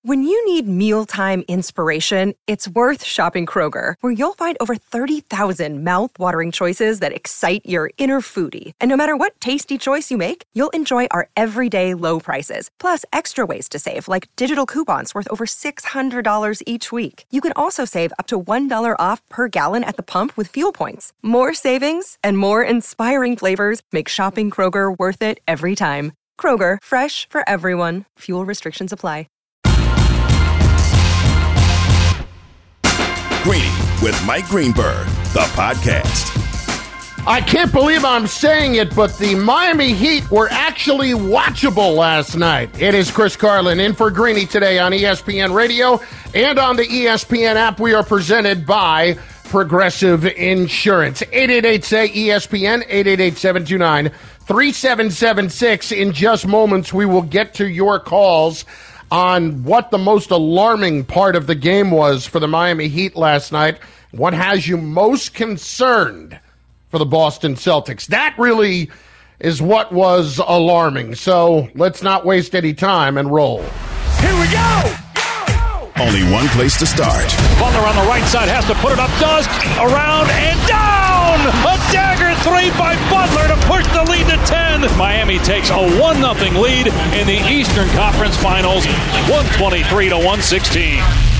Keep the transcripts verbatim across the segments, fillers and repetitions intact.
When you need mealtime inspiration, it's worth shopping Kroger, where you'll find over thirty thousand mouth-watering choices that excite your inner foodie. And no matter what tasty choice you make, you'll enjoy our everyday low prices, plus extra ways to save, like digital coupons worth over six hundred dollars each week. You can also save up to one dollar off per gallon at the pump with fuel points. More savings and more inspiring flavors make shopping Kroger worth it every time. Kroger, fresh for everyone. Fuel restrictions apply. Greeny with Mike Greenberg, the podcast. I can't believe I'm saying it, but the Miami Heat were actually watchable last night. It is Chris Carlin in for Greeny today on E S P N Radio and on the E S P N app. We are presented by Progressive Insurance. eight eight eight say E S P N, eight eight eight, seven two nine, three seven seven six. In just moments, we will get to your calls on what the most alarming part of the game was for the Miami Heat last night. What has you most concerned for the Boston Celtics? That really is what was alarming. So let's not waste any time and roll. Here we go! Only one place to start. Butler on the right side has to put it up, does, around and down! A dagger three by Butler to push the lead to ten. Miami takes a one nothing lead in the Eastern Conference Finals, one twenty-three to one sixteen.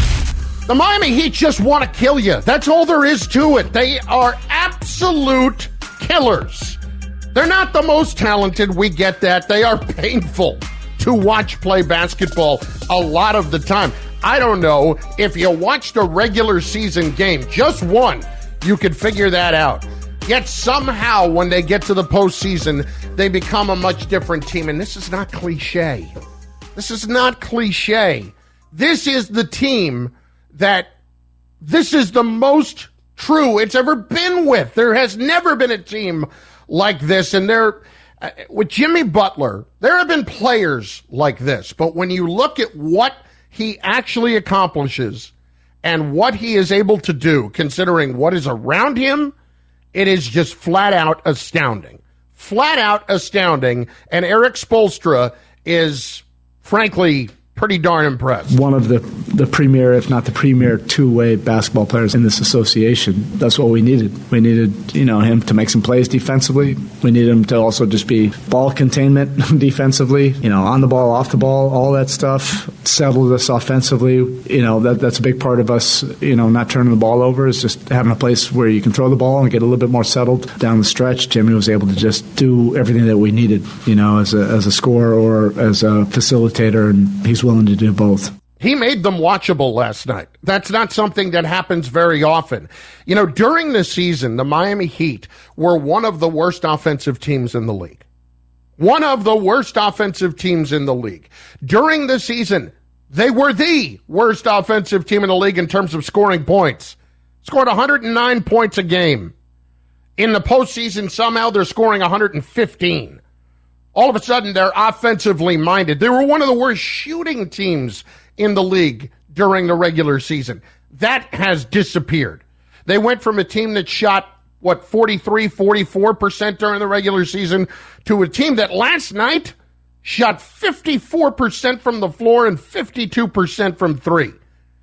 The Miami Heat just want to kill you. That's all there is to it. They are absolute killers. They're not the most talented, we get that. They are painful to watch play basketball a lot of the time. I don't know if you watched a regular season game, just one, you could figure that out. Yet somehow when they get to the postseason, they become a much different team. And this is not cliche. This is not cliche. This is the team that this is the most true it's ever been with. There has never been a team like this. And there, uh, with Jimmy Butler, there have been players like this. But when you look at what he actually accomplishes and what he is able to do, considering what is around him, it is just flat out astounding. Flat out astounding. And Eric Spoelstra is, frankly, pretty darn impressed. One of the, the premier, if not the premier, two-way basketball players in this association. That's what we needed. We needed, you know, him to make some plays defensively. We needed him to also just be ball containment defensively, you know, on the ball, off the ball, all that stuff. Settled us offensively. You know, that that's a big part of us, you know, not turning the ball over, is just having a place where you can throw the ball and get a little bit more settled down the stretch. Jimmy was able to just do everything that we needed, you know, as a, as a scorer or as a facilitator, and he's willing to do both. He made them watchable last night. That's not something that happens very often. You know, during the season, the Miami Heat were one of the worst offensive teams in the league. One of the worst offensive teams in the league. During the season, they were the worst offensive team in the league in terms of scoring points. Scored one hundred nine points a game. In the postseason, somehow they're scoring one hundred fifteen. All of a sudden, they're offensively minded. They were one of the worst shooting teams in the league during the regular season. That has disappeared. They went from a team that shot, what, forty-three, forty-four percent during the regular season to a team that last night shot fifty-four percent from the floor and fifty-two percent from three.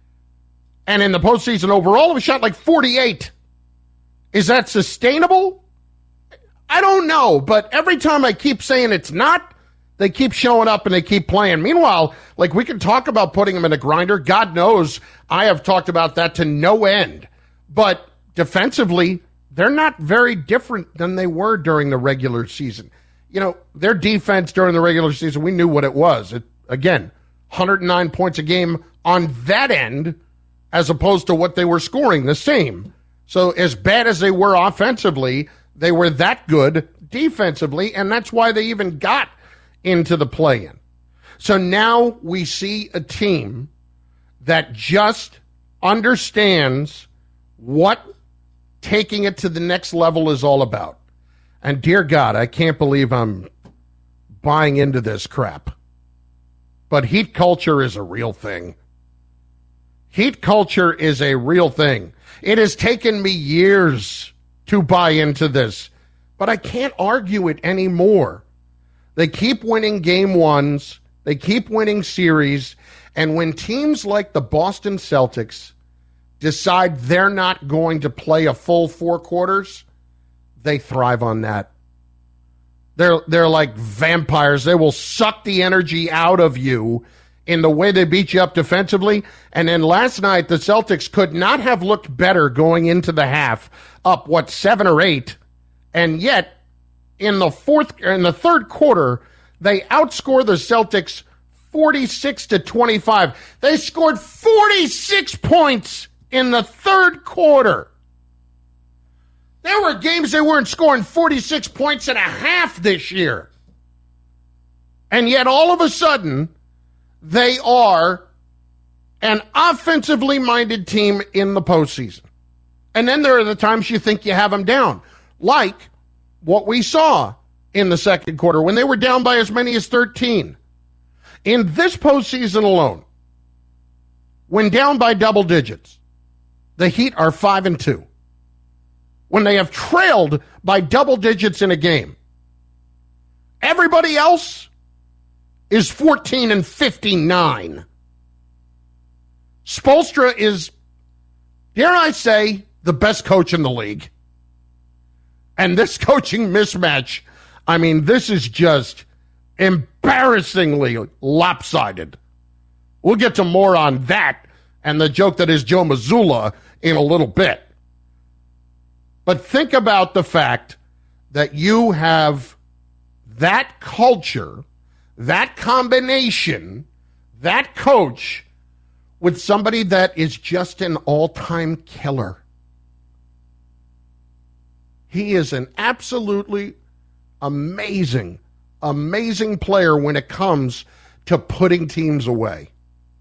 And in the postseason overall, it shot like forty-eight. Is that sustainable? I don't know, but every time I keep saying it's not, they keep showing up and they keep playing. Meanwhile, like, we can talk about putting them in a grinder. God knows I have talked about that to no end. But defensively, they're not very different than they were during the regular season. You know, their defense during the regular season, we knew what it was. It, again, one hundred nine points a game on that end, as opposed to what they were scoring, the same. So as bad as they were offensively, they were that good defensively, and that's why they even got into the play-in. So now we see a team that just understands what taking it to the next level is all about. And dear God, I can't believe I'm buying into this crap. But Heat culture is a real thing. Heat culture is a real thing. It has taken me years to buy into this, but I can't argue it anymore. They keep winning game ones. They keep winning series. And when teams like the Boston Celtics decide they're not going to play a full four quarters, they thrive on that. They're they're like vampires. They will suck the energy out of you in the way they beat you up defensively. And then last night, the Celtics could not have looked better going into the half, up, what, seven or eight. And yet, in the fourth, in the third quarter, they outscore the Celtics forty-six to twenty-five. They scored forty-six points in the third quarter. There were games they weren't scoring forty-six points and a half this year. And yet all of a sudden, they are an offensively minded team in the postseason. And then there are the times you think you have them down, like what we saw in the second quarter when they were down by as many as thirteen. In this postseason alone, when down by double digits, the Heat are five and two. When they have trailed by double digits in a game, everybody else is fourteen and fifty-nine. Spoelstra is, dare I say, the best coach in the league. And this coaching mismatch, I mean, this is just embarrassingly lopsided. We'll get to more on that and the joke that is Joe Mazzulla in a little bit. But think about the fact that you have that culture, that combination, that coach with somebody that is just an all-time killer. He is an absolutely amazing, amazing player when it comes to putting teams away.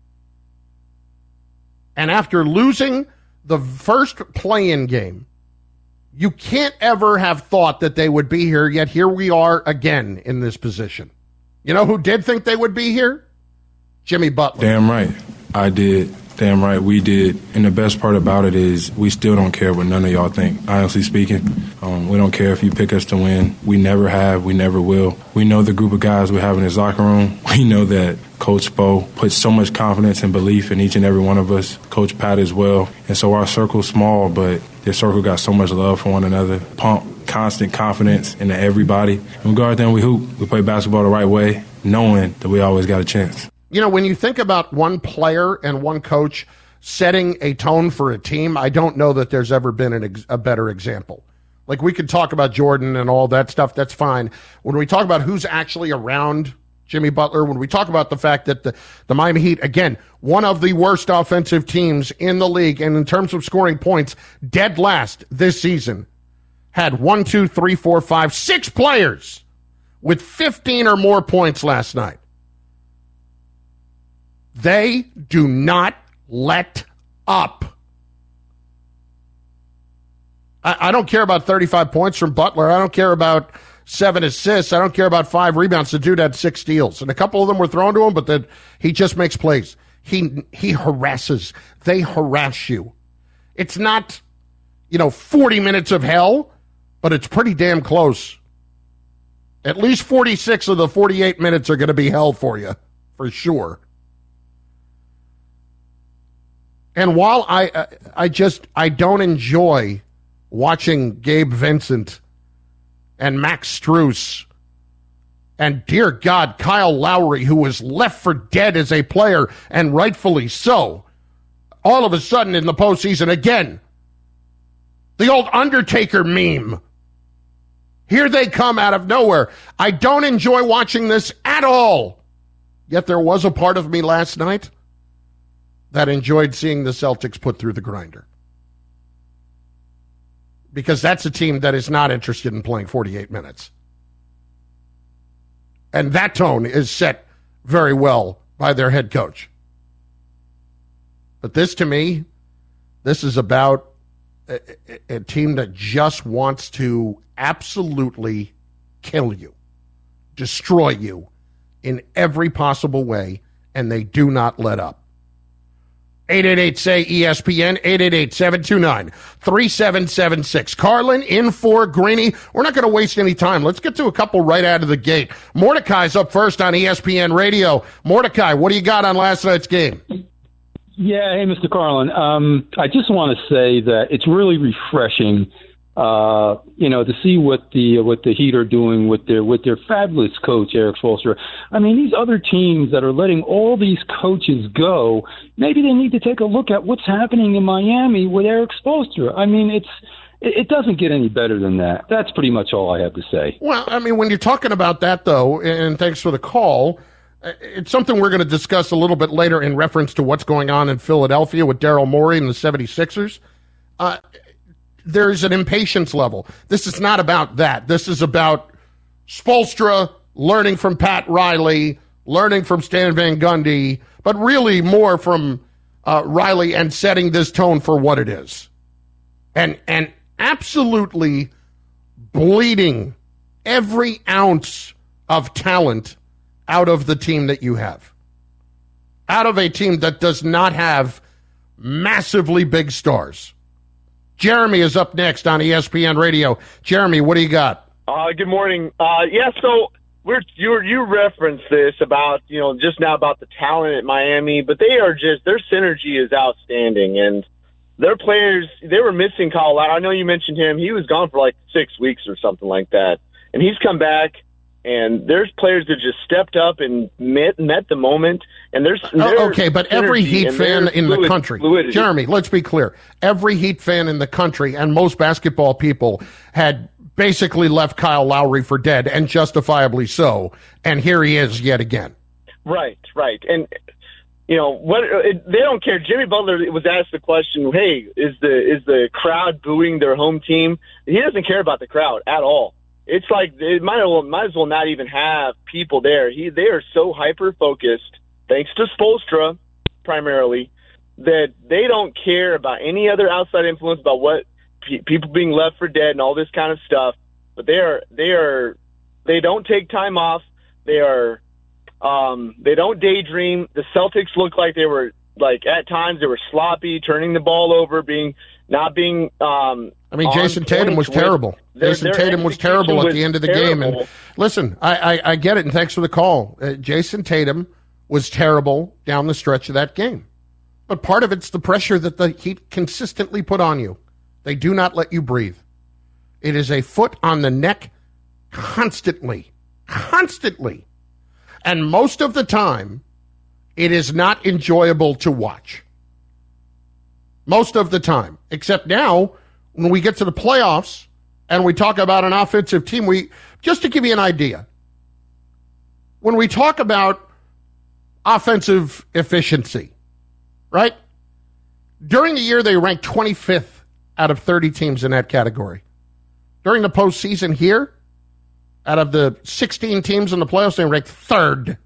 And after losing the first play-in game, you can't ever have thought that they would be here, yet here we are again in this position. You know who did think they would be here? Jimmy Butler. Damn right. I did. Damn right, we did. And the best part about it is we still don't care what none of y'all think, honestly speaking. Um, we don't care if you pick us to win. We never have. We never will. We know the group of guys we have in his locker room. We know that Coach Spo puts so much confidence and belief in each and every one of us. Coach Pat as well. And so our circle's small, but this circle got so much love for one another. Pump constant confidence into everybody. And we go out there and we hoop. We play basketball the right way, knowing that we always got a chance. You know, when you think about one player and one coach setting a tone for a team, I don't know that there's ever been an ex- a better example. Like, we could talk about Jordan and all that stuff, that's fine. When we talk about who's actually around Jimmy Butler, when we talk about the fact that the, the Miami Heat, again, one of the worst offensive teams in the league, and in terms of scoring points, dead last this season, had one, two, three, four, five, six players with fifteen or more points last night. They do not let up. I, I don't care about thirty-five points from Butler. I don't care about seven assists. I don't care about five rebounds. The dude had six steals, and a couple of them were thrown to him, but then he just makes plays. He he harasses. They harass you. It's not, you know, forty minutes of hell, but it's pretty damn close. At least forty-six of the forty-eight minutes are going to be hell for you, for sure. And while I I just, I don't enjoy watching Gabe Vincent and Max Strus and, dear God, Kyle Lowry, who was left for dead as a player, and rightfully so, all of a sudden in the postseason, again, the old Undertaker meme. Here they come out of nowhere. I don't enjoy watching this at all. Yet there was a part of me last night that enjoyed seeing the Celtics put through the grinder. Because that's a team that is not interested in playing forty-eight minutes. And that tone is set very well by their head coach. But this, to me, this is about a, a, a team that just wants to absolutely kill you, destroy you in every possible way, and they do not let up. eight eight eight, say, E S P N, eight eight eight, seven two nine, three seven seven six. Carlin in for Greeny. We're not going to waste any time. Let's get to a couple right out of the gate. Mordecai's up first on E S P N Radio. Mordecai, what do you got on last night's game? Yeah, hey, Mister Carlin. Um, I just want to say that it's really refreshing, uh, you know, to see what the what the Heat are doing with their with their fabulous coach Erik Spoelstra. I mean, these other teams that are letting all these coaches go, maybe they need to take a look at what's happening in Miami with Erik Spoelstra. I mean, it's it, it doesn't get any better than that. That's pretty much all I have to say. Well, I mean, when you're talking about that, though, and thanks for the call. It's something we're going to discuss a little bit later in reference to what's going on in Philadelphia with Daryl Morey and the seventy-sixers. Uh, there's an impatience level. This is not about that. This is about Spoelstra learning from Pat Riley, learning from Stan Van Gundy, but really more from uh, Riley and setting this tone for what it is. And, and absolutely bleeding every ounce of talent out of the team that you have. Out of a team that does not have massively big stars. Jeremy is up next on E S P N Radio. Jeremy, what do you got? Uh, good morning. Uh, yeah, so we're you you referenced this about, you know, just now about the talent at Miami, but they are just, their synergy is outstanding, and their players, they were missing Kyle Lowry. I know you mentioned him. He was gone for like six weeks or something like that, and he's come back. And there's players that just stepped up and met, met the moment. And there's, there's oh, okay, but every Heat fan in fluid, the country, fluidity. Jeremy, let's be clear. Every Heat fan in the country and most basketball people had basically left Kyle Lowry for dead, and justifiably so. And here he is yet again. Right, right. And, you know, what it, they don't care. Jimmy Butler was asked the question, hey, is the is the crowd booing their home team? He doesn't care about the crowd at all. It's like it might as well, might as well not even have people there. He they are so hyper focused, thanks to Spoelstra primarily, that they don't care about any other outside influence, about what pe- people being left for dead and all this kind of stuff. But they are they are they don't take time off. They are um, they don't daydream. The Celtics look like they were like at times they were sloppy, turning the ball over, being not being. Um, I mean, Jason Tatum was terrible. Their, Jason their Tatum was terrible at the end of the terrible. game. And listen, I, I, I get it, and thanks for the call. Uh, Jason Tatum was terrible down the stretch of that game. But part of it's the pressure that the Heat consistently put on you. They do not let you breathe. It is a foot on the neck constantly, constantly. And most of the time, it is not enjoyable to watch. Most of the time. Except now, when we get to the playoffs and we talk about an offensive team, we just to give you an idea, when we talk about offensive efficiency, right? During the year, they ranked twenty-fifth out of thirty teams in that category. During the postseason here, out of the sixteen teams in the playoffs, they ranked third.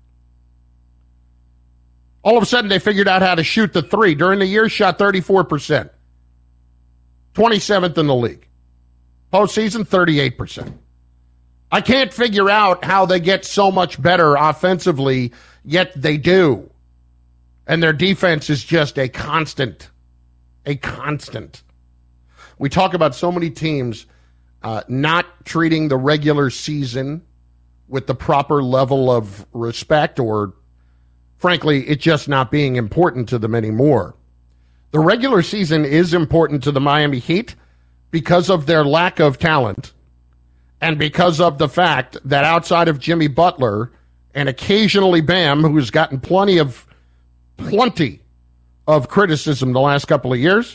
All of a sudden, they figured out how to shoot the three. During the year, shot thirty-four percent. twenty-seventh in the league. Postseason, thirty-eight percent. I can't figure out how they get so much better offensively, yet they do. And their defense is just a constant. A constant. We talk about so many teams uh, not treating the regular season with the proper level of respect, or frankly, it just not being important to them anymore. The regular season is important to the Miami Heat because of their lack of talent and because of the fact that outside of Jimmy Butler and occasionally Bam, who's gotten plenty of plenty of criticism the last couple of years,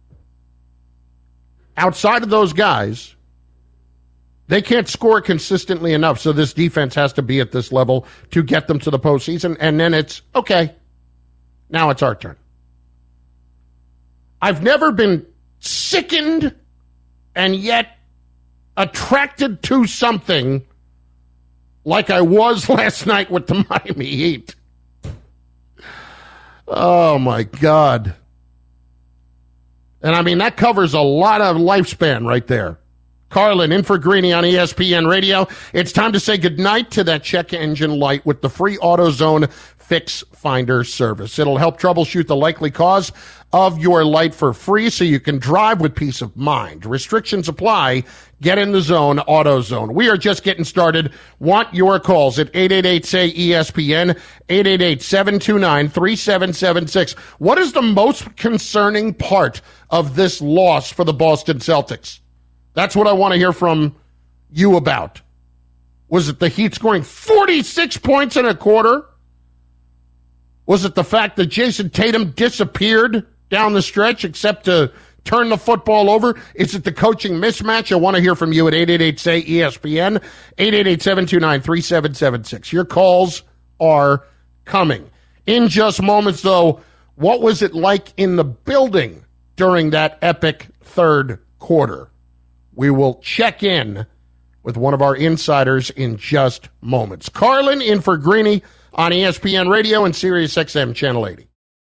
outside of those guys, they can't score consistently enough, so this defense has to be at this level to get them to the postseason, and then it's, okay, now it's our turn. I've never been sickened and yet attracted to something like I was last night with the Miami Heat. Oh, my God. And, I mean, that covers a lot of lifespan right there. Carlin in for Greeny on E S P N Radio. It's time to say goodnight to that check engine light with the free AutoZone Fix Finder service. It'll help troubleshoot the likely cause of your light for free so you can drive with peace of mind. Restrictions apply. Get in the zone, AutoZone. We are just getting started. Want your calls at eight eight eight, say, E S P N, eight eight eight, seven two nine, three seven seven six. What is the most concerning part of this loss for the Boston Celtics? That's what I want to hear from you about. Was it the Heat scoring forty-six points in a quarter? Was it the fact that Jason Tatum disappeared down the stretch except to turn the football over? Is it the coaching mismatch? I want to hear from you at eight eight eight, say, E S P N, eight eight eight, seven two nine, three seven seven six. Your calls are coming. In just moments, though, what was it like in the building during that epic third quarter? We will check in with one of our insiders in just moments. Carlin in for Greeny on E S P N Radio and Sirius X M Channel eighty.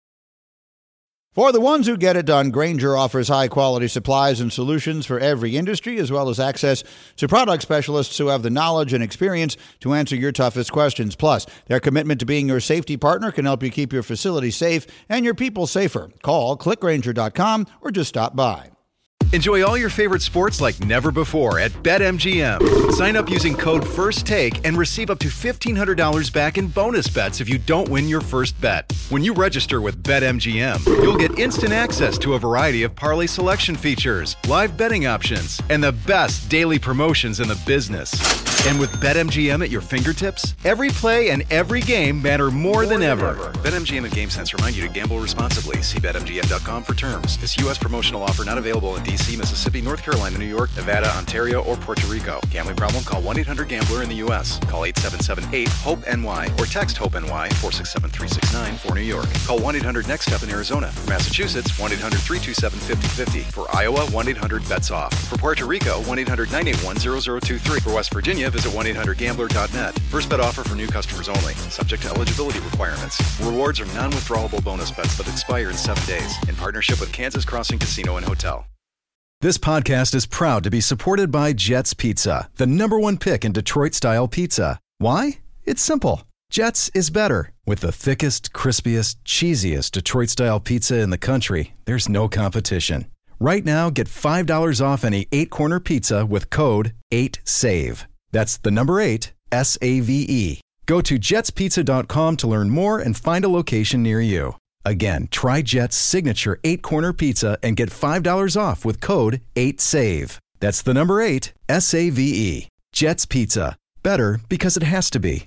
For the ones who get it done, Grainger offers high-quality supplies and solutions for every industry, as well as access to product specialists who have the knowledge and experience to answer your toughest questions. Plus, their commitment to being your safety partner can help you keep your facility safe and your people safer. Call click grainger dot com or just stop by. Enjoy all your favorite sports like never before at BetMGM. Sign up using code FIRSTTAKE and receive up to fifteen hundred dollars back in bonus bets if you don't win your first bet. When you register with BetMGM, you'll get instant access to a variety of parlay selection features, live betting options, and the best daily promotions in the business. And with BetMGM at your fingertips, every play and every game matter more, more than, than ever. ever. BetMGM and GameSense remind you to gamble responsibly. See Bet M G M dot com for terms. This U S promotional offer not available in D C, Mississippi, North Carolina, New York, Nevada, Ontario, or Puerto Rico. Gambling problem? Call one eight hundred gambler in the U S. Call eight seven seven, eight, HOPE N Y or text HOPE-NY four six seven, three six nine for New York. Call one eight hundred next step in Arizona. For Massachusetts, one eight hundred, three two seven, five zero five zero. For Iowa, one eight hundred bets off. For Puerto Rico, one eight hundred, nine eight one, zero zero two three. For West Virginia, visit one eight hundred gambler dot net. First bet offer for new customers only. Subject to eligibility requirements. Rewards are non-withdrawable bonus bets that expire in seven days. In partnership with Kansas Crossing Casino and Hotel. This podcast is proud to be supported by Jets Pizza, the number one pick in Detroit-style pizza. Why? It's simple. Jets is better. With the thickest, crispiest, cheesiest Detroit-style pizza in the country, there's no competition. Right now, get five dollars off any eight-corner pizza with code eight save. That's the number eight, S A V E. Go to jets pizza dot com to learn more and find a location near you. Again, try Jet's signature eight-corner pizza and get five dollars off with code eight save. That's the number eight, S A V E. Jet's Pizza. Better because it has to be.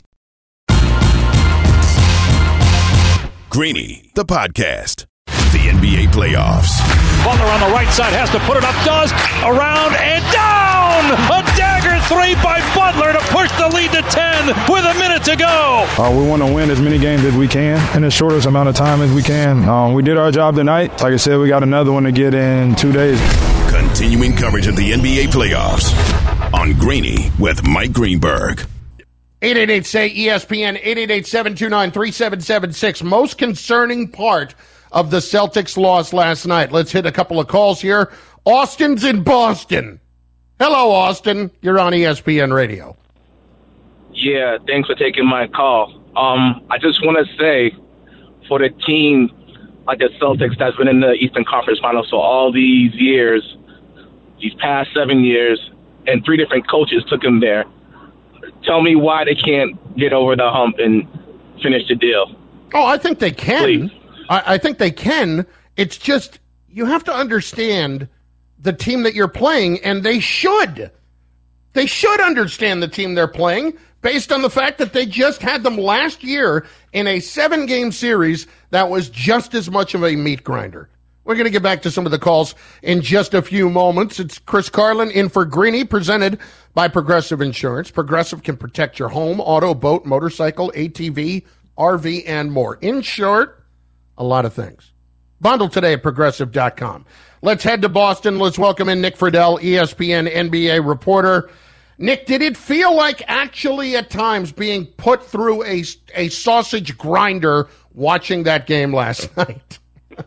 Greeny, the podcast. The N B A playoffs. Butler on the right side has to put it up, does, around and down! A dagger three by Butler to push the lead to ten with a minute to go. Uh, we want to win as many games as we can in the shortest amount of time as we can. Um, we did our job tonight. Like I said, we got another one to get in two days. Continuing coverage of the N B A playoffs on Greeny with Mike Greenberg. eight eight eight, say, E S P N, eight eight eight, seven two nine, three seven seven six. Most concerning part of the Celtics' loss last night. Let's hit a couple of calls here. Austin's in Boston. Hello, Austin. You're on E S P N Radio. Yeah, thanks for taking my call. Um, I just want to say, for the team like the Celtics that's been in the Eastern Conference Finals for all these years, these past seven years, and three different coaches took them there, tell me why they can't get over the hump and finish the deal. Oh, I think they can. Please. I, I think they can. It's just you have to understand the team that you're playing, and they should. They should understand the team they're playing based on the fact that they just had them last year in a seven-game series that was just as much of a meat grinder. We're going to get back to some of the calls in just a few moments. It's Chris Carlin in for Greeny, presented by Progressive Insurance. Progressive can protect your home, auto, boat, motorcycle, A T V, R V, and more. In short, a lot of things. Bundle today at progressive dot com. Let's head to Boston. Let's welcome in Nick Friedel, E S P N N B A reporter. Nick, did it feel like actually at times being put through a, a sausage grinder watching that game last night?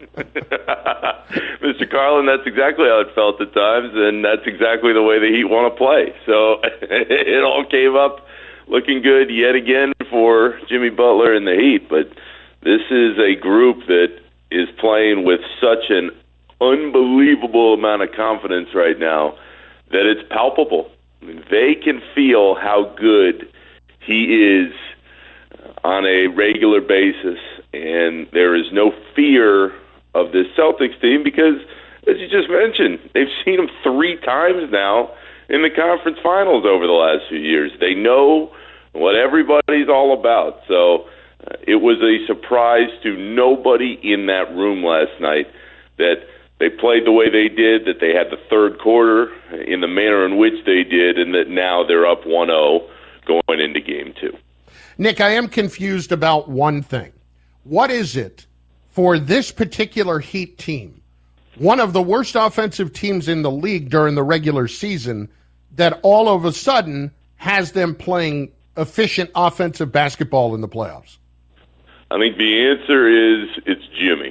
Mister Carlin, that's exactly how it felt at times, and that's exactly the way the Heat want to play. So it all came up looking good yet again for Jimmy Butler and the Heat. But this is a group that is playing with such an unbelievable amount of confidence right now that it's palpable. I mean, they can feel how good he is on a regular basis, and there is no fear of this Celtics team because, as you just mentioned, they've seen him three times now in the conference finals over the last few years. They know what everybody's all about. So uh, it was a surprise to nobody in that room last night that they played the way they did, that they had the third quarter in the manner in which they did, and that now they're up one oh going into game two. Nick, I am confused about one thing. What is it for this particular Heat team, one of the worst offensive teams in the league during the regular season, that all of a sudden has them playing efficient offensive basketball in the playoffs? I think the answer is it's Jimmy.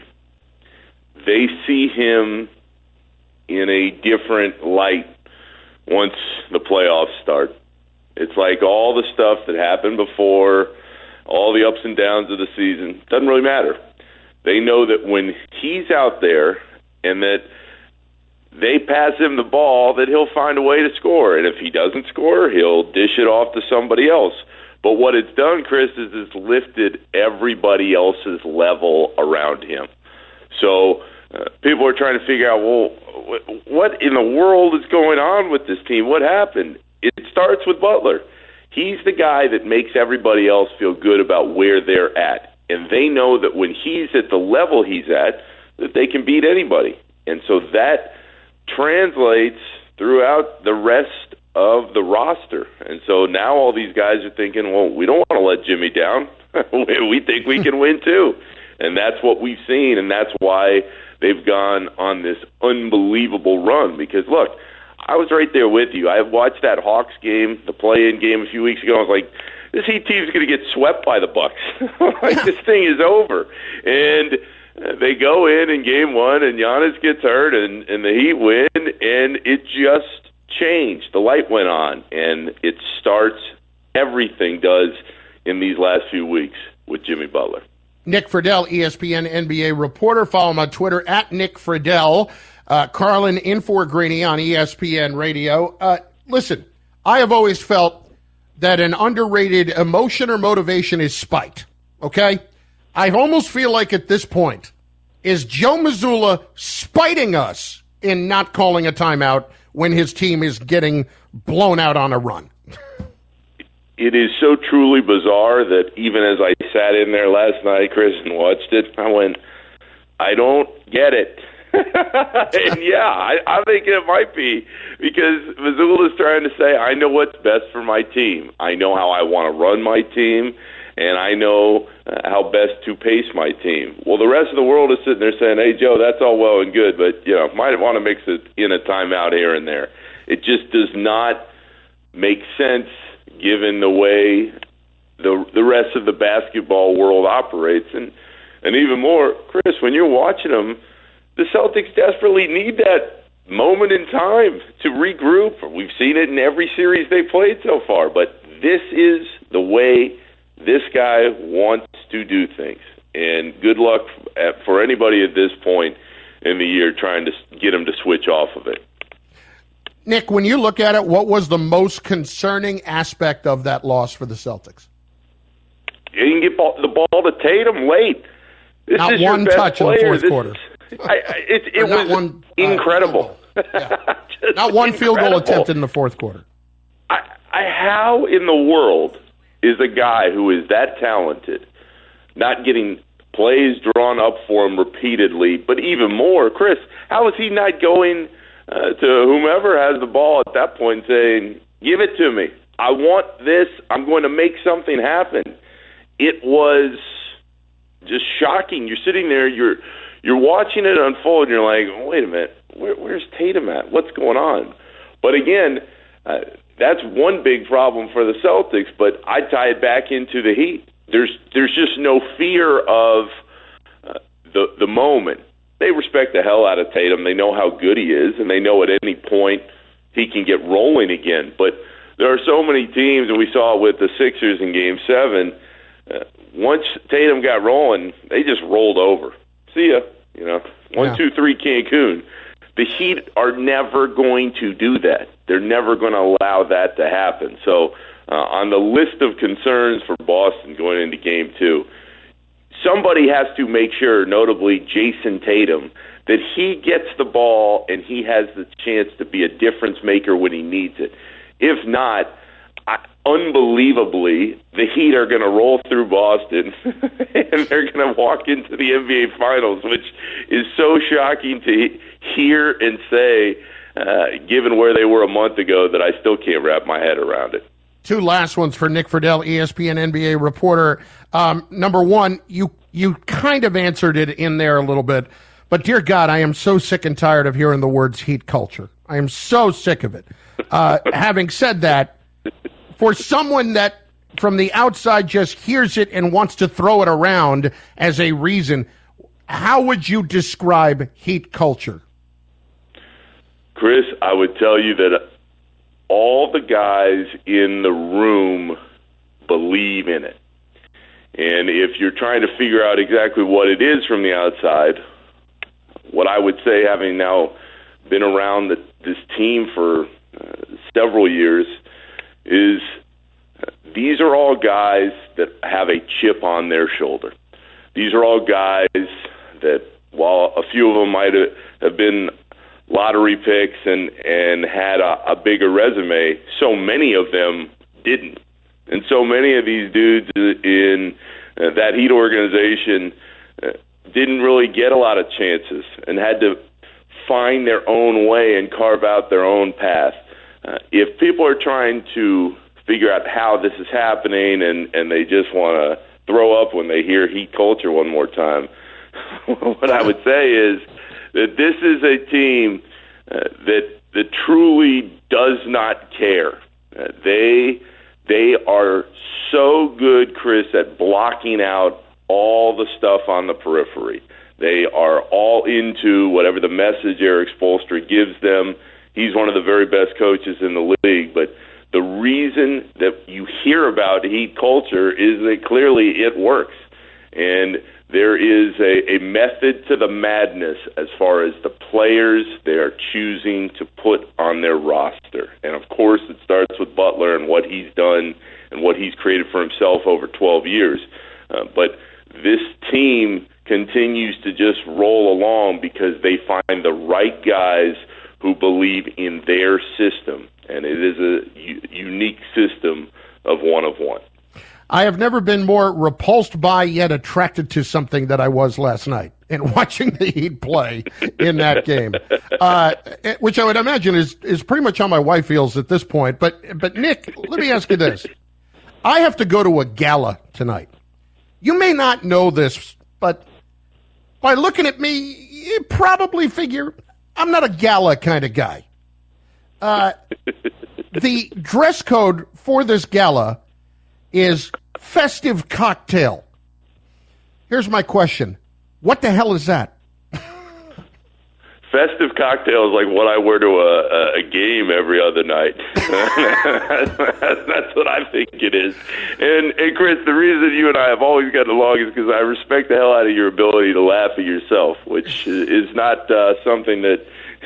They see him in a different light once the playoffs start. It's like all the stuff that happened before, all the ups and downs of the season, doesn't really matter. They know that when he's out there and that they pass him the ball, that he'll find a way to score. And if he doesn't score, he'll dish it off to somebody else. But what it's done, Chris, is it's lifted everybody else's level around him. So uh, people are trying to figure out, well, what in the world is going on with this team? What happened? It starts with Butler. He's the guy that makes everybody else feel good about where they're at. And they know that when he's at the level he's at, that they can beat anybody. And so that translates throughout the rest of the roster. And so now all these guys are thinking, well, we don't want to let Jimmy down. We think we can win too. And that's what we've seen, and that's why they've gone on this unbelievable run. Because, look, I was right there with you. I watched that Hawks game, the play-in game a few weeks ago. I was like, this Heat team's going to get swept by the Bucks. Like, this thing is over. And they go in in game one, and Giannis gets hurt, and, and the Heat win, and it just changed. The light went on, and it starts, everything does in these last few weeks with Jimmy Butler. Nick Friedell, E S P N N B A reporter. Follow him on Twitter, at Nick Friedell. Uh, Carlin in for Greeny on E S P N Radio. Uh, listen, I have always felt that an underrated emotion or motivation is spite, okay? I almost feel like at this point, is Joe Mazzulla spiting us in not calling a timeout when his team is getting blown out on a run? It is so truly bizarre that even as I sat in there last night, Chris, and watched it, I went, I don't get it. And yeah, I, I think it might be because Mazzulla is trying to say, I know what's best for my team. I know how I want to run my team, and I know uh, how best to pace my team. Well, the rest of the world is sitting there saying, hey, Joe, that's all well and good, but you know, might want to mix it in a timeout here and there. It just does not make sense given the way the the rest of the basketball world operates. And, and even more, Chris, when you're watching them, the Celtics desperately need that moment in time to regroup. We've seen it in every series they've played so far, but this is the way this guy wants to do things. And good luck for anybody at this point in the year trying to get him to switch off of it. Nick, when you look at it, what was the most concerning aspect of that loss for the Celtics? You can get the ball to Tatum late. This Not is one your best touch player. in the fourth this, quarter. I, I, it it was one, incredible. Uh, yeah. Not one field goal attempt in the fourth quarter. I, I, how in the world is a guy who is that talented not getting plays drawn up for him repeatedly, but even more, Chris, how is he not going uh, to whomever has the ball at that point saying, give it to me. I want this. I'm going to make something happen. It was just shocking. You're sitting there, you're you're watching it unfold, and you're like, wait a minute, where, where's Tatum at? What's going on? But again, uh, that's one big problem for the Celtics, but I tie it back into the Heat. There's there's just no fear of uh, the the moment. They respect the hell out of Tatum. They know how good he is, and they know at any point he can get rolling again. But there are so many teams, and we saw it with the Sixers in Game seven, uh, once Tatum got rolling, they just rolled over. See ya. You know, one, yeah. two, three, Cancun. The Heat are never going to do that. They're never going to allow that to happen. So uh, on the list of concerns for Boston going into Game two, somebody has to make sure, notably Jason Tatum, that he gets the ball and he has the chance to be a difference maker when he needs it. If not, I, unbelievably, the Heat are going to roll through Boston and they're going to walk into the N B A Finals, which is so shocking to hear and say, uh, given where they were a month ago, that I still can't wrap my head around it. Two last ones for Nick Friedel, E S P N N B A reporter. Um, number one, you you kind of answered it in there a little bit, but dear God, I am so sick and tired of hearing the words heat culture. I am so sick of it. Uh, having said that, for someone that from the outside just hears it and wants to throw it around as a reason, how would you describe heat culture? Chris, I would tell you that all the guys in the room believe in it. And if you're trying to figure out exactly what it is from the outside, what I would say, having now been around the, this team for uh, several years, is uh, these are all guys that have a chip on their shoulder. These are all guys that, while a few of them might have been lottery picks and, and had a, a bigger resume, so many of them didn't. And so many of these dudes in uh, that Heat organization uh, didn't really get a lot of chances and had to find their own way and carve out their own path. Uh, if people are trying to figure out how this is happening and, and they just want to throw up when they hear heat culture one more time, what I would say is that this is a team uh, that that truly does not care. Uh, they they are so good, Chris, at blocking out all the stuff on the periphery. They are all into whatever the message Eric Spoelstra gives them. He's one of the very best coaches in the league, but the reason that you hear about heat culture is that clearly it works. And there is a, a method to the madness as far as the players they are choosing to put on their roster. And, of course, it starts with Butler and what he's done and what he's created for himself over twelve years. Uh, but this team continues to just roll along because they find the right guys who believe in their system. And it is a u- unique system of one of one. I have never been more repulsed by yet attracted to something that I was last night in watching the Heat play in that game, uh, which I would imagine is, is pretty much how my wife feels at this point. But, but Nick, let me ask you this. I have to go to a gala tonight. You may not know this, but by looking at me, you probably figure I'm not a gala kind of guy. Uh, the dress code for this gala is festive cocktail. Here's my question. What the hell is that? Festive cocktail is like what I wear to a, a game every other night. That's what I think it is. And, and Chris, the reason you and I have always gotten along is because I respect the hell out of your ability to laugh at yourself, which is not uh, something that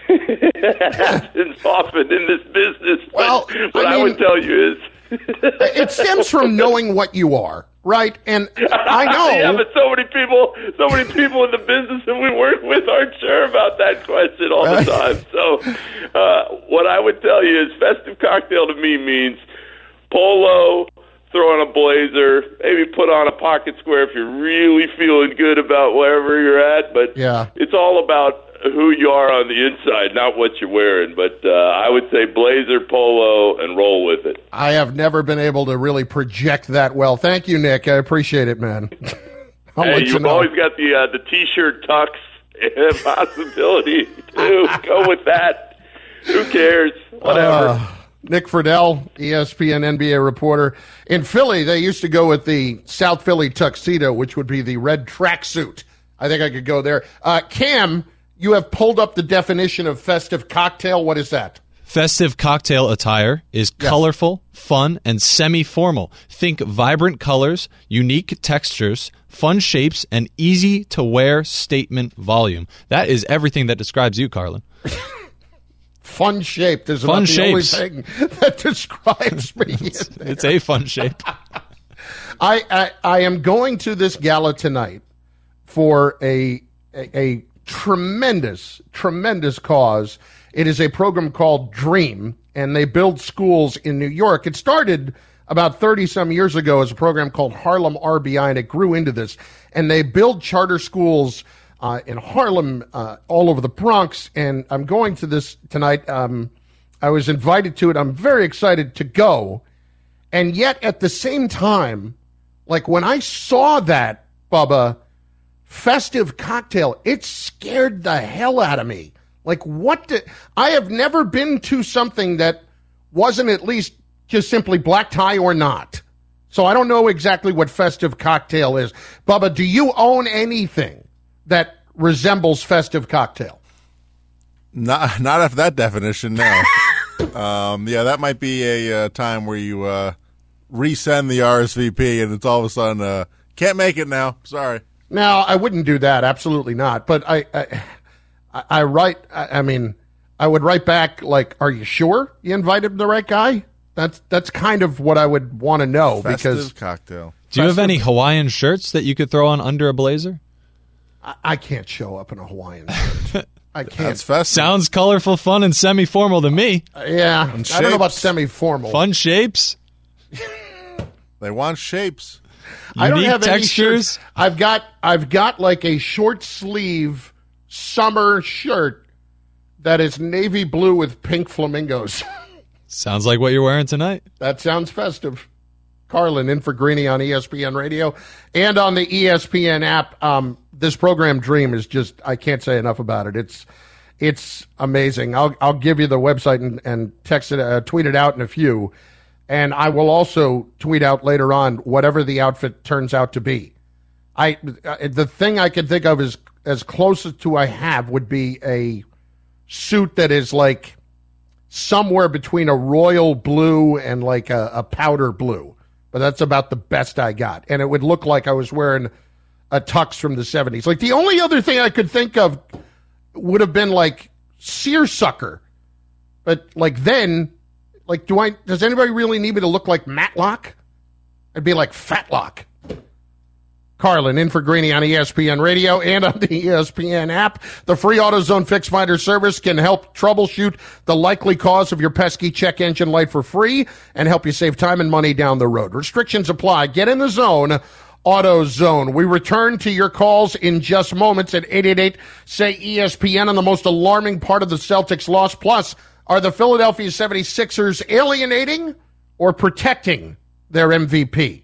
happens often in this business. Well, but what I, I, mean, would tell you is... it stems from knowing what you are, right? And I know. Yeah, but so many people, so many people in the business that we work with aren't sure about that question all the time. So, uh, what I would tell you is, festive cocktail to me means polo, throw on a blazer, maybe put on a pocket square if you're really feeling good about wherever you're at. But yeah. It's all about who you are on the inside, not what you're wearing. But uh, I would say blazer, polo, and roll with it. I have never been able to really project that well. Thank you, Nick. I appreciate it, man. I'll hey, let you've you know. always got the uh, the t-shirt tux possibility too. Go with that. Who cares? Whatever. Uh, Nick Friedel, E S P N N B A reporter. In Philly, they used to go with the South Philly tuxedo, which would be the red tracksuit. I think I could go there. Uh, Cam, you have pulled up the definition of festive cocktail. What is that? Festive cocktail attire is Yes. colorful, fun, and semi-formal. Think vibrant colors, unique textures, fun shapes, and easy-to-wear statement volume. That is everything that describes you, Carlin. Fun shape. This is Fun about the only shapes. thing that describes me. It's, it's a fun shape. I, I I am going to this gala tonight for a, a a tremendous, tremendous cause. It is a program called DREAM, and they build schools in New York. It started about thirty-some years ago as a program called Harlem R B I, and it grew into this. And they build charter schools uh, in Harlem, uh, all over the Bronx, and I'm going to this tonight. Um, I was invited to it. I'm very excited to go. And yet, at the same time, like when I saw that, Bubba, festive cocktail, it scared the hell out of me. Like, what did, I have never been to something that wasn't at least just simply black tie or not. So I don't know exactly what festive cocktail is. Bubba, do you own anything that resembles festive cocktail? Not, not after that definition, no. um, yeah, that might be a uh, time where you uh, resend the R S V P and it's all of a sudden, uh, can't make it now. Sorry. No, I wouldn't do that. Absolutely not. But I, I, I write, I, I mean, I would write back like, are you sure you invited the right guy? That's that's kind of what I would want to know. Festive because cocktail. Do you have any Hawaiian shirts that you could throw on under a blazer? I, I can't show up in a Hawaiian shirt. I can't. That's festive. Sounds colorful, fun, and semi-formal to me. Uh, yeah, And I don't know about shapes. semi-formal. Fun shapes. They want shapes. I don't unique have any textures. shirts. I've got I've got like a short sleeve summer shirt that is navy blue with pink flamingos. Sounds like what you're wearing tonight. That sounds festive. Carlin in for Greeny on E S P N Radio and on the E S P N app. Um, this program Dream is just, I can't say enough about it. It's it's amazing. I'll I'll give you the website and, and text it, uh, tweet it out in a few. And I will also tweet out later on whatever the outfit turns out to be. I uh, the thing I can think of is as close to I have would be a suit that is like somewhere between a royal blue and like a, a powder blue. But that's about the best I got. And it would look like I was wearing a tux from the seventies. Like the only other thing I could think of would have been like seersucker. But like then, like do I, does anybody really need me to look like Matlock? I'd be like Fatlock. Carlin in for Greeny on E S P N Radio and on the E S P N app. The free AutoZone Fix Finder service can help troubleshoot the likely cause of your pesky check engine light for free and help you save time and money down the road. Restrictions apply. Get in the zone. AutoZone. We return to your calls in just moments at eight eight eight, say E S P N on the most alarming part of the Celtics loss. Plus, are the Philadelphia seventy-sixers alienating or protecting their M V P?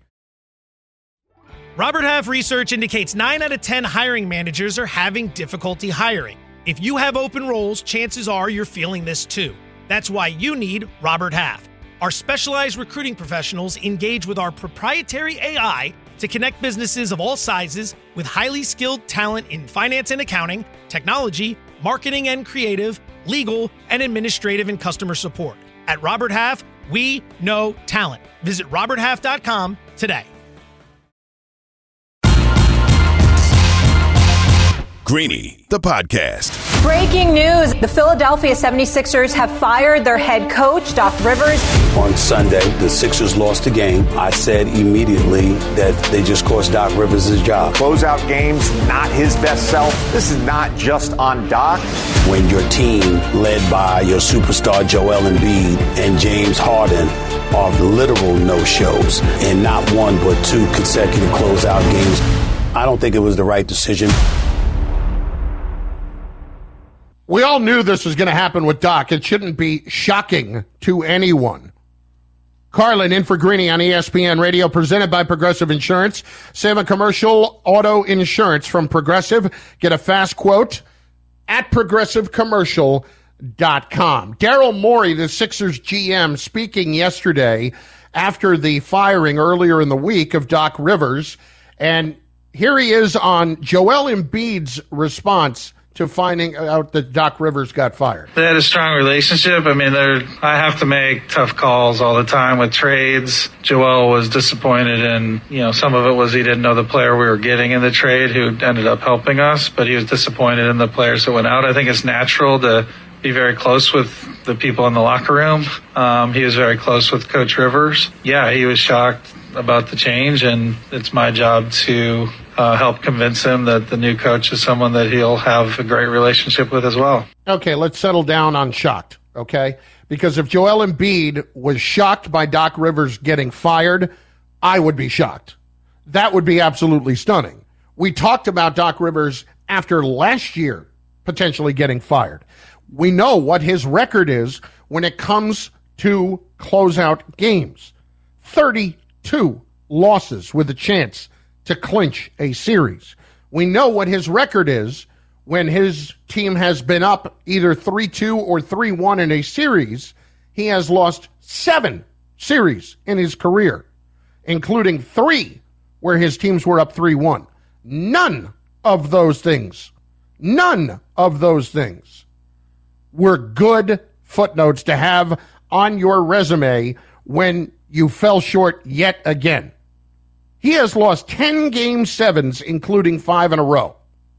Robert Half research indicates nine out of ten hiring managers are having difficulty hiring. If you have open roles, chances are you're feeling this too. That's why you need Robert Half. Our specialized recruiting professionals engage with our proprietary A I to connect businesses of all sizes with highly skilled talent in finance and accounting, technology, marketing and creative, legal, and administrative and customer support. At Robert Half, we know talent. Visit robert half dot com today. Greeny, the podcast. Breaking news. The Philadelphia seventy-sixers have fired their head coach, Doc Rivers. On Sunday, the Sixers lost the game. I said immediately that they just cost Doc Rivers his job. Closeout games, not his best self. This is not just on Doc. When your team, led by your superstar Joel Embiid and James Harden, are literal no-shows and not one but two consecutive closeout games, I don't think it was the right decision. We all knew this was going to happen with Doc. It shouldn't be shocking to anyone. Carlin in for Greeny on E S P N Radio, presented by Progressive Insurance. Save on commercial auto insurance from Progressive. Get a fast quote at progressive commercial dot com. Daryl Morey, the Sixers G M, speaking yesterday after the firing earlier in the week of Doc Rivers. And here he is on Joel Embiid's response to finding out that Doc Rivers got fired? They had a strong relationship. I mean, they're, I have to make tough calls all the time with trades. Joel was disappointed, and you know, some of it was he didn't know the player we were getting in the trade who ended up helping us, but he was disappointed in the players that went out. I think it's natural to be very close with the people in the locker room. Um, he was very close with Coach Rivers. Yeah, he was shocked about the change, and it's my job to uh, help convince him that the new coach is someone that he'll have a great relationship with as well. Okay, let's settle down on shocked, okay? Because if Joel Embiid was shocked by Doc Rivers getting fired, I would be shocked. That would be absolutely stunning. We talked about Doc Rivers after last year potentially getting fired. We know what his record is when it comes to closeout games. thirty-two losses with a chance to clinch a series. We know what his record is when his team has been up either three two or three one in a series. He has lost seven series in his career, including three where his teams were up three one. None of those things, none of those things were good footnotes to have on your resume when you fell short yet again. He has lost ten game sevens, including five in a row.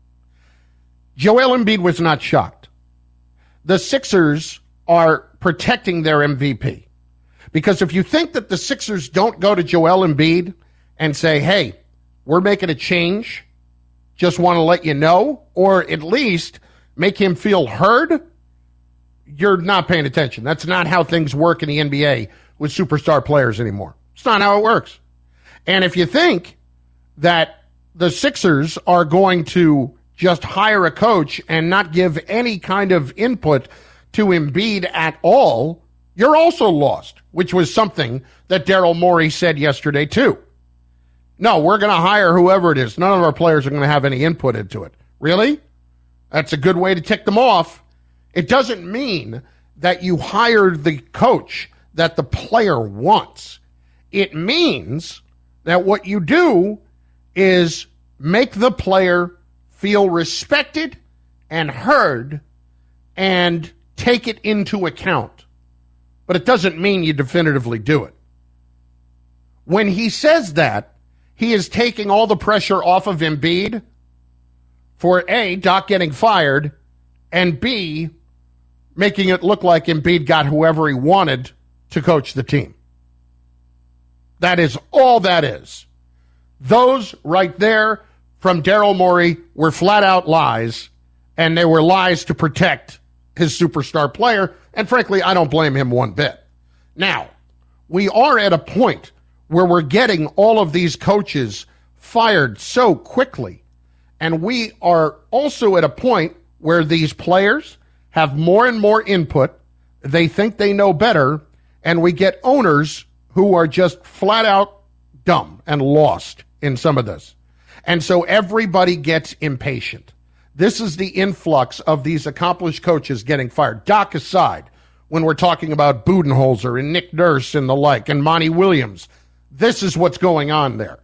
Joel Embiid was not shocked. The Sixers are protecting their M V P. Because if you think that the Sixers don't go to Joel Embiid and say, hey, we're making a change, just want to let you know, or at least make him feel heard, you're not paying attention. That's not how things work in the N B A with superstar players anymore. It's not how it works. And if you think that the Sixers are going to just hire a coach and not give any kind of input to Embiid at all, you're also lost, which was something that Daryl Morey said yesterday too. No, we're going to hire whoever it is. None of our players are going to have any input into it. Really? That's a good way to tick them off. It doesn't mean that you hired the coach that the player wants. It means that what you do is make the player feel respected and heard and take it into account. But it doesn't mean you definitively do it. When he says that, he is taking all the pressure off of Embiid for A, Doc getting fired, and B, making it look like Embiid got whoever he wanted to coach the team. That is all that is. Those right there from Daryl Morey were flat out lies, and they were lies to protect his superstar player, and frankly, I don't blame him one bit. Now, we are at a point where we're getting all of these coaches fired so quickly, and we are also at a point where these players have more and more input, they think they know better, and we get owners who are just flat out dumb and lost in some of this. And so everybody gets impatient. This is the influx of these accomplished coaches getting fired. Doc aside, when we're talking about Budenholzer and Nick Nurse and the like, and Monty Williams, this is what's going on there.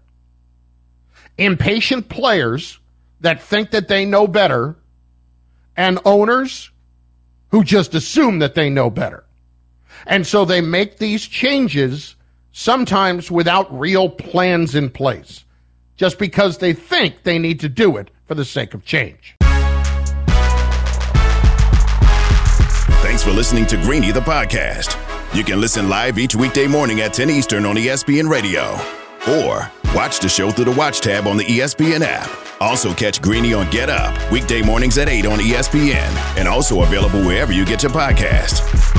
Impatient players that think that they know better, and owners who just assume that they know better. And so they make these changes sometimes without real plans in place, just because they think they need to do it for the sake of change. Thanks for listening to Greeny the podcast. You can listen live each weekday morning at ten Eastern on E S P N Radio, or watch the show through the Watch tab on the E S P N app. Also catch Greeny on Get Up weekday mornings at eight on E S P N, and also available wherever you get your podcast.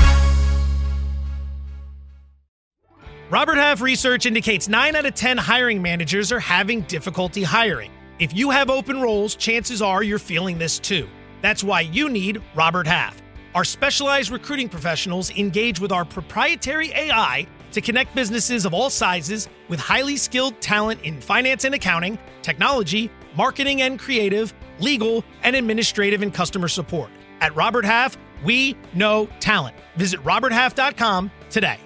Robert Half research indicates nine out of ten hiring managers are having difficulty hiring. If you have open roles, chances are you're feeling this too. That's why you need Robert Half. Our specialized recruiting professionals engage with our proprietary A I to connect businesses of all sizes with highly skilled talent in finance and accounting, technology, marketing and creative, legal, and administrative and customer support. At Robert Half, we know talent. Visit robert half dot com today.